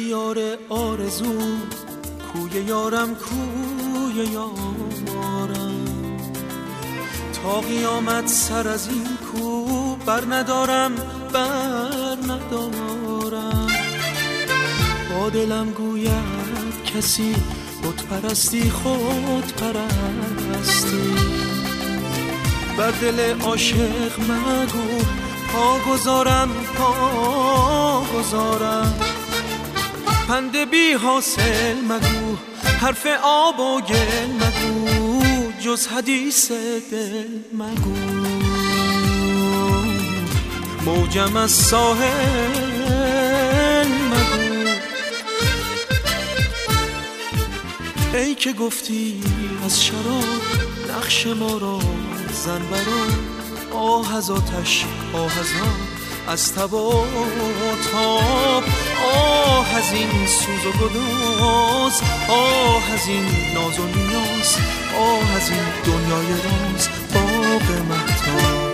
دیار آرزو، کوی یارم کوی یارم، تا قیامت سر از این کو بر ندارم با دلم گوید کسی خود پرستی بر دل عاشق مگو پا گذارم پند بی حاصل مگو، حرف آب و گل مگو، جز حدیث دل مگو، موجم از ساحل مگو. ای که گفتی از شراب نقش ما را زن برا، آه از آتش آه از از تب و تاب، آه از این سوز و گداز، آه از این ناز و نیاز، آه از این دنیای راز باغ مهتاب.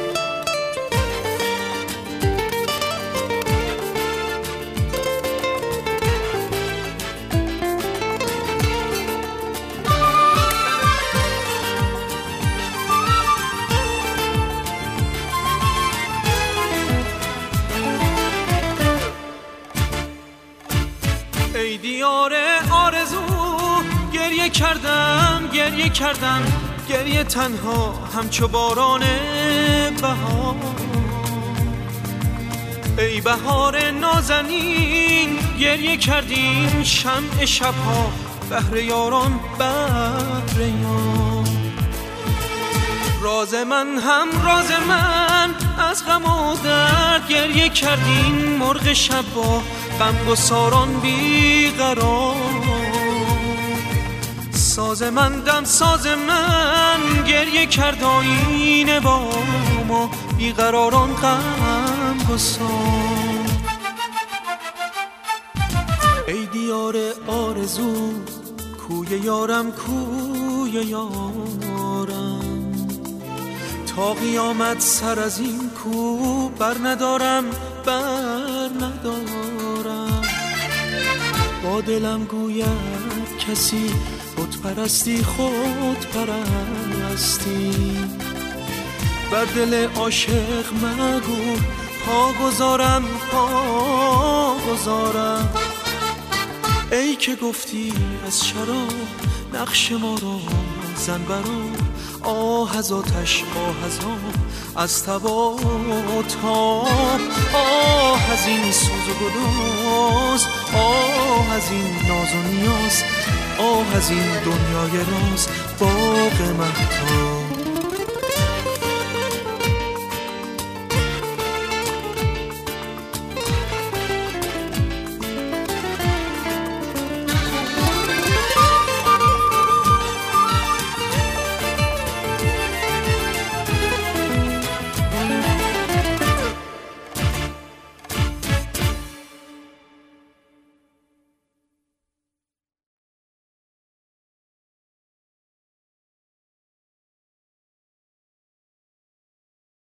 ای دیار آرزو، گریه کردم گریه تنها همچو باران بهار. ای بهار نازنین، گریه کردیم شمع شبها، بهر یاران بهر یار. راز من هم راز من، از غم و درد گریه کردیم مرغ شب با غمگساران بیقرار. ساز من دم ساز من، گریه کرد آینه با ما بیقراران غمگسار. ای دیار آرزو، کوی یارم کوی یارم، تا قیامت سر از این کو بر ندارم با دلم گوید کسی خود پرستی بر دل عاشق مگو پا گذارم ای که گفتی از شراب نقش ما را زن برا، آه از آتش آه از از تب و تاب، آه از این سوز و گداز، آه از این ناز و نیاز، آه از این دنیای راز با